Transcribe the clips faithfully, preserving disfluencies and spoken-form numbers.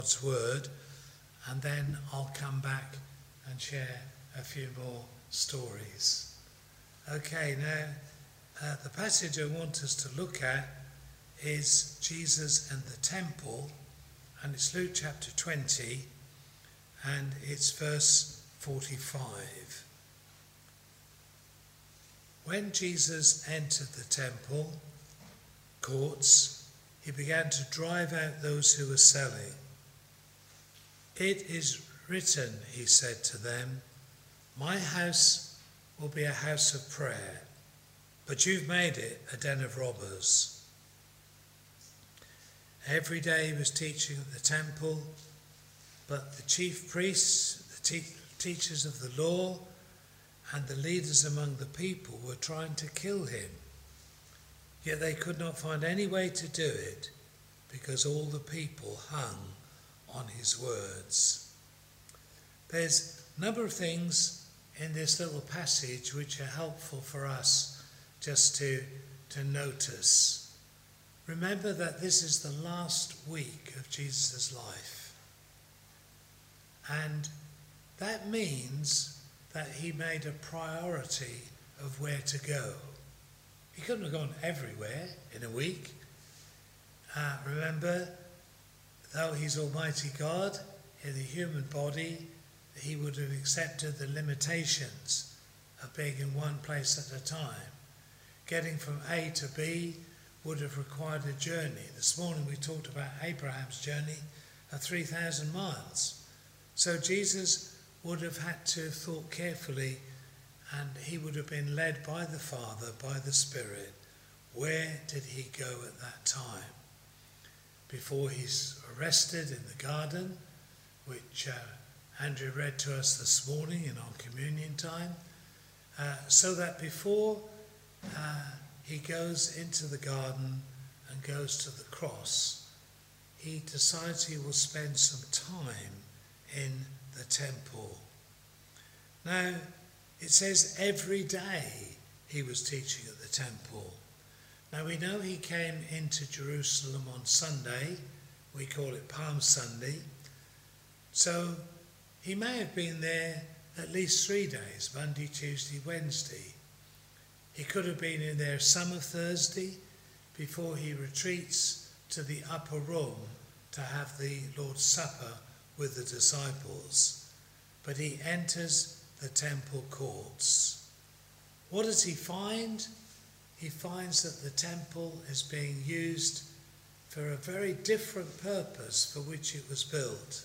God's word, and then I'll come back and share a few more stories. Okay, now uh, the passage I want us to look at is Jesus and the temple, and it's Luke chapter twenty, and it's verse forty-five. When Jesus entered the temple courts, he began to drive out those who were selling. "It is written," he said to them, "my house will be a house of prayer, but you've made it a den of robbers." Every day he was teaching at the temple, but the chief priests, the te- teachers of the law, and the leaders among the people were trying to kill him. Yet they could not find any way to do it, because all the people hung on his words. There's a number of things in this little passage which are helpful for us just to, to notice. Remember that this is the last week of Jesus' life. And that means that he made a priority of where to go. He couldn't have gone everywhere in a week. Uh, remember, though he's Almighty God, in the human body, he would have accepted the limitations of being in one place at a time. Getting from A to B would have required a journey. This morning we talked about Abraham's journey of three thousand miles. So Jesus would have had to have thought carefully, and he would have been led by the Father, by the Spirit. Where did he go at that time? Before he's arrested in the garden, which uh, Andrew read to us this morning in our communion time, uh, so that before uh, he goes into the garden and goes to the cross, he decides he will spend some time in the temple. Now, it says every day he was teaching at the temple. Now, we know he came into Jerusalem on Sunday. We call it Palm Sunday. So he may have been there at least three days, Monday, Tuesday, Wednesday. He could have been in there some of Thursday before he retreats to the upper room to have the Lord's Supper with the disciples. But he enters the temple courts. What does he find? He finds that the temple is being used for a very different purpose for which it was built.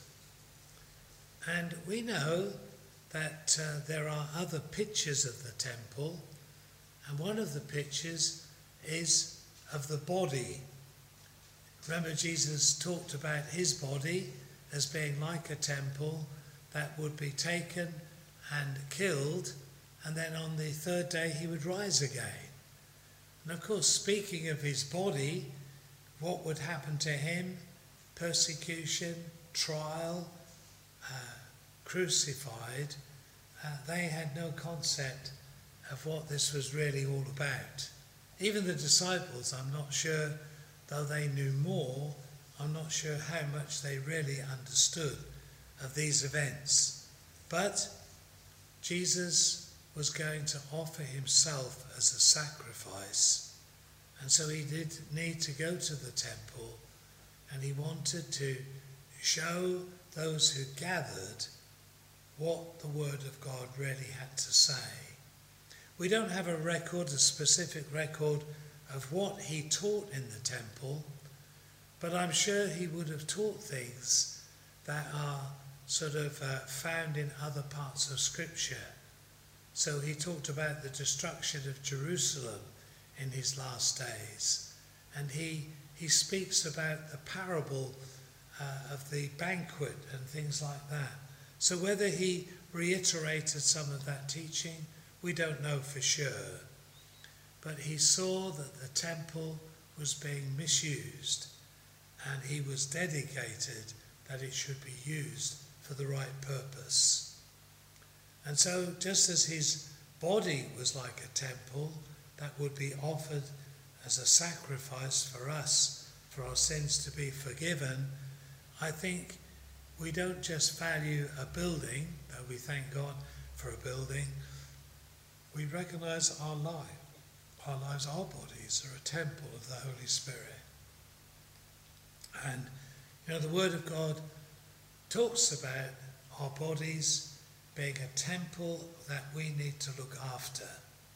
And we know that uh, there are other pictures of the temple, and one of the pictures is of the body. Remember, Jesus talked about his body as being like a temple that would be taken and killed, and then on the third day he would rise again. And of course, speaking of his body, what would happen to him? Persecution, trial, uh, crucified. Uh, they had no concept of what this was really all about. Even the disciples, I'm not sure, though they knew more, I'm not sure how much they really understood of these events. But Jesus was going to offer himself as a sacrifice. And so he did need to go to the temple, and he wanted to show those who gathered what the Word of God really had to say. We don't have a record, a specific record of what he taught in the temple, but I'm sure he would have taught things that are sort of uh, found in other parts of Scripture. So he talked about the destruction of Jerusalem in his last days. And he, he speaks about the parable uh, of the banquet and things like that. So whether he reiterated some of that teaching, we don't know for sure. But he saw that the temple was being misused, and he was dedicated that it should be used for the right purpose. And so just as his body was like a temple that would be offered as a sacrifice for us, for our sins to be forgiven, I think we don't just value a building, though we thank God for a building. We recognize our life. Our lives, our bodies are a temple of the Holy Spirit. And, you know, the Word of God talks about our bodies being a temple that we need to look after.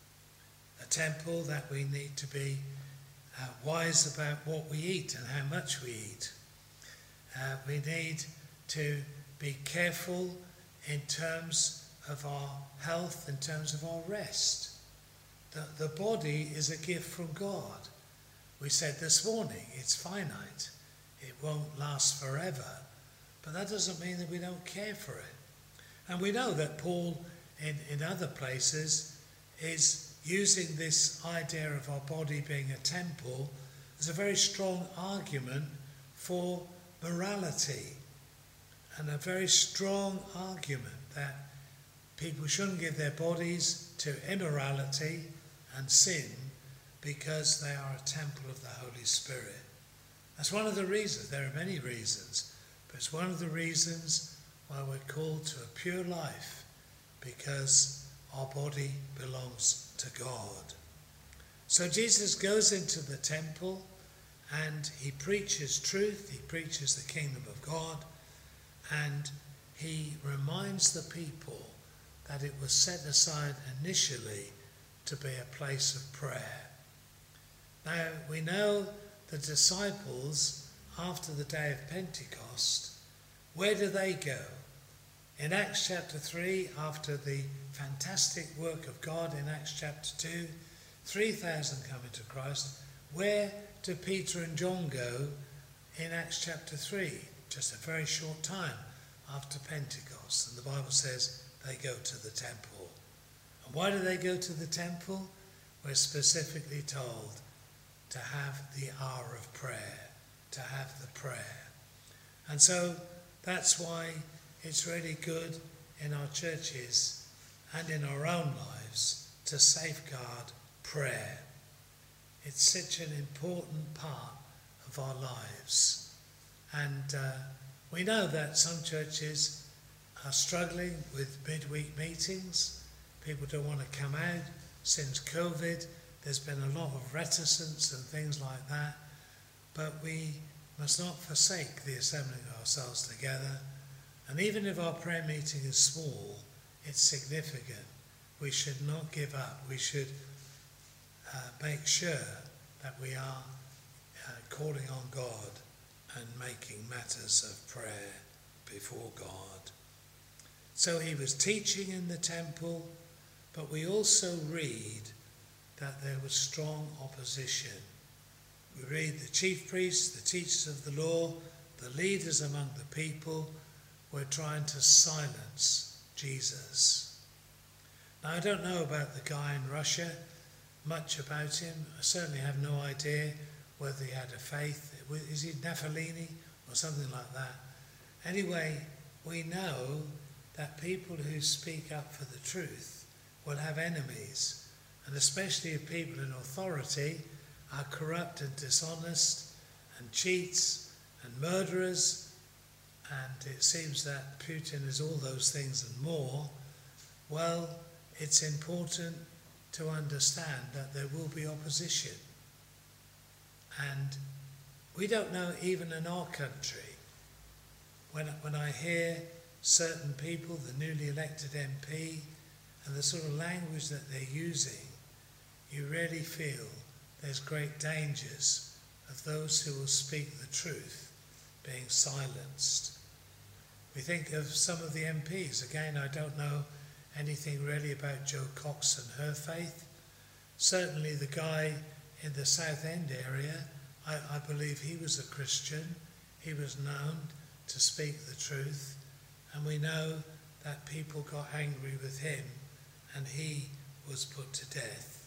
A temple that we need to be uh, wise about what we eat and how much we eat. Uh, we need to be careful in terms of our health, in terms of our rest. The, the body is a gift from God. We said this morning, it's finite. It won't last forever. But that doesn't mean that we don't care for it. And we know that Paul, in, in other places, is using this idea of our body being a temple as a very strong argument for morality, and a very strong argument that people shouldn't give their bodies to immorality and sin because they are a temple of the Holy Spirit. That's one of the reasons. There are many reasons, but it's one of the reasons why we're called to a pure life, because our body belongs to God. So Jesus goes into the temple and he preaches truth, he preaches the kingdom of God, and he reminds the people that it was set aside initially to be a place of prayer. Now, we know the disciples, after the day of Pentecost, where do they go? In Acts chapter three, after the fantastic work of God in Acts chapter two, three thousand come into Christ. Where do Peter and John go in Acts chapter three? Just a very short time after Pentecost. And the Bible says they go to the temple. And why do they go to the temple? We're specifically told to have the hour of prayer, to have the prayer. And so that's why it's really good in our churches and in our own lives to safeguard prayer. It's such an important part of our lives. And uh, we know that some churches are struggling with midweek meetings. People don't want to come out. Since COVID, there's been a lot of reticence and things like that. But we must not forsake the assembling of ourselves together. And even if our prayer meeting is small, it's significant. We should not give up. We should uh, make sure that we are uh, calling on God and making matters of prayer before God. So he was teaching in the temple, but we also read that there was strong opposition. We read the chief priests, the teachers of the law, the leaders among the people were trying to silence Jesus. Now, I don't know about the guy in Russia, much about him. I certainly have no idea whether he had a faith. Is he Nephilim or something like that? Anyway, we know that people who speak up for the truth will have enemies, and especially if people in authority are corrupt and dishonest and cheats and murderers, and it seems that Putin is all those things and more. Well, it's important to understand that there will be opposition. And we don't know even in our country. When, when I hear certain people, the newly elected M P, and the sort of language that they're using, you really feel there's great dangers of those who will speak the truth being silenced. We think of some of the M Ps. Again, I don't know anything really about Jo Cox and her faith. Certainly the guy in the South End area, I, I believe he was a Christian. He was known to speak the truth. And we know that people got angry with him and he was put to death.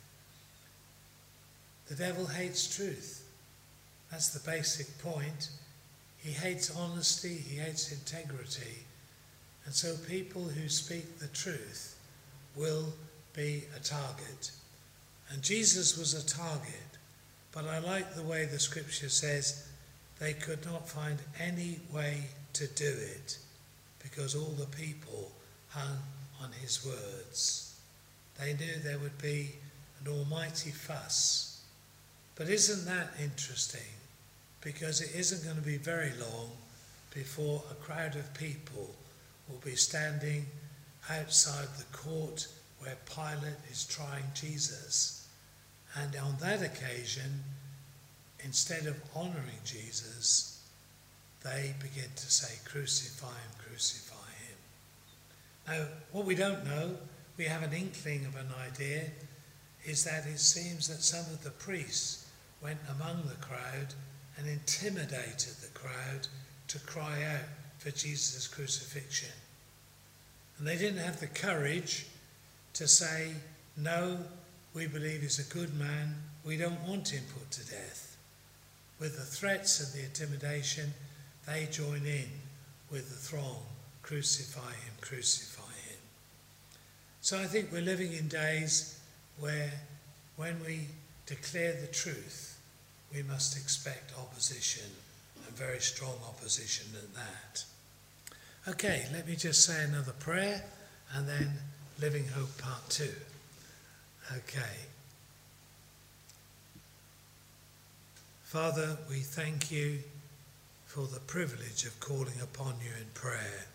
The devil hates truth. That's the basic point. He hates honesty, he hates integrity. And so people who speak the truth will be a target. And Jesus was a target, but I like the way the scripture says they could not find any way to do it because all the people hung on his words. They knew there would be an almighty fuss. But isn't that interesting? Because it isn't going to be very long before a crowd of people will be standing outside the court where Pilate is trying Jesus. And on that occasion, instead of honouring Jesus, they begin to say, crucify him, crucify him. Now, what we don't know, we have an inkling of an idea, is that it seems that some of the priests went among the crowd and intimidated the crowd to cry out for Jesus' crucifixion. And they didn't have the courage to say, no, we believe he's a good man, we don't want him put to death. With the threats and the intimidation, they join in with the throng, crucify him, crucify him. So I think we're living in days where when we declare the truth, we must expect opposition, and very strong opposition at that. Okay, let me just say another prayer and then Living Hope Part two. Okay. Father, we thank you for the privilege of calling upon you in prayer.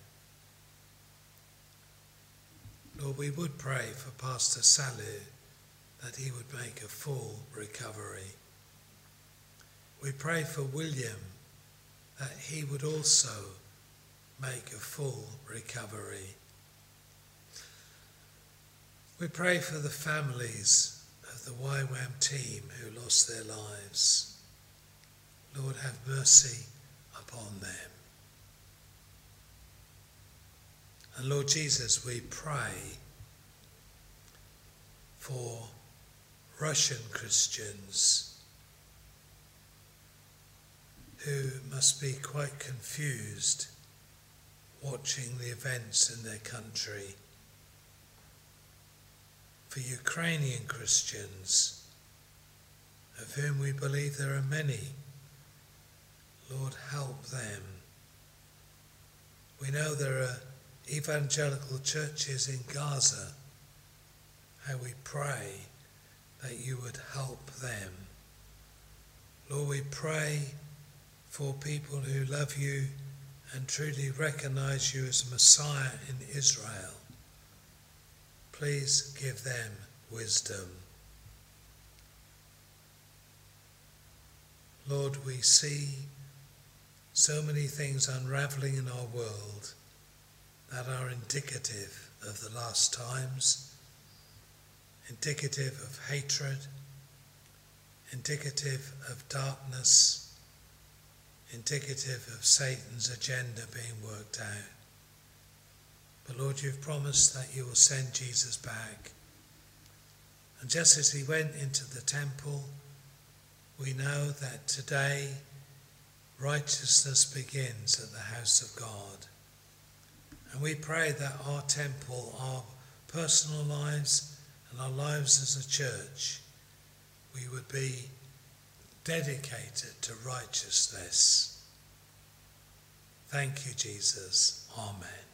Lord, we would pray for Pastor Salu that he would make a full recovery. We pray for William that he would also make a full recovery. We pray for the families of the Y WAM team who lost their lives. Lord, have mercy upon them. And Lord Jesus, we pray for Russian Christians who must be quite confused watching the events in their country. For Ukrainian Christians, of whom we believe there are many, Lord, help them. We know there are evangelical churches in Gaza. How we pray that you would help them. Lord, we pray for people who love you and truly recognize you as Messiah in Israel. Please give them wisdom. Lord, we see so many things unraveling in our world that are indicative of the last times, indicative of hatred, indicative of darkness, indicative of Satan's agenda being worked out. But Lord, you've promised that you will send Jesus back. And just as he went into the temple, we know that today righteousness begins at the house of God. And we pray that our temple, our personal lives and our lives as a church, we would be dedicated to righteousness. Thank you, Jesus. Amen.